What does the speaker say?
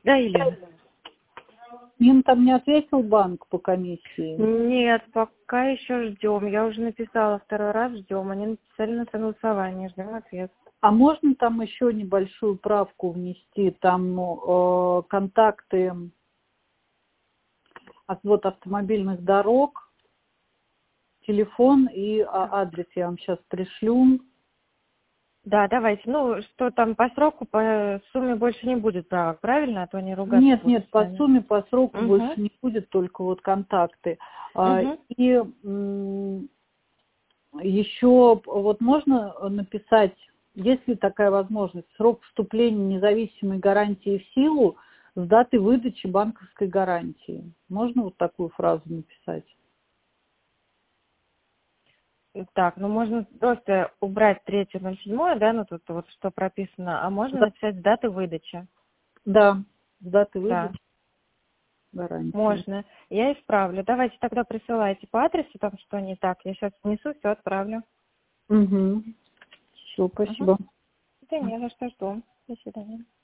Да, Елена? Им там не ответил банк по комиссии? Нет, пока еще ждем. Я уже написала 2-й раз, ждем. Они написали на согласование, ждем ответ. А можно там еще небольшую правку внести? Там контакты отвод автомобильных дорог, телефон и адрес я вам сейчас пришлю. Да, давайте. Ну, что там по сроку, по сумме больше не будет правок, правильно? А то они ругаться Нет, будут с по нами. сумме, по сроку больше Угу. не будет, только вот контакты. Угу. И еще вот можно написать, есть ли такая возможность, срок вступления независимой гарантии в силу с даты выдачи банковской гарантии. Можно вот такую фразу написать? Так, ну можно просто убрать 3.07, да, ну тут вот что прописано, а можно Да, написать с даты выдачи. да, с даты Да, выдачи гарантии. можно. Я исправлю. Давайте тогда присылайте по адресу, там что не так. Я сейчас внесу, все отправлю. Угу. Все, Угу. спасибо. Да не за что, жду. До свидания.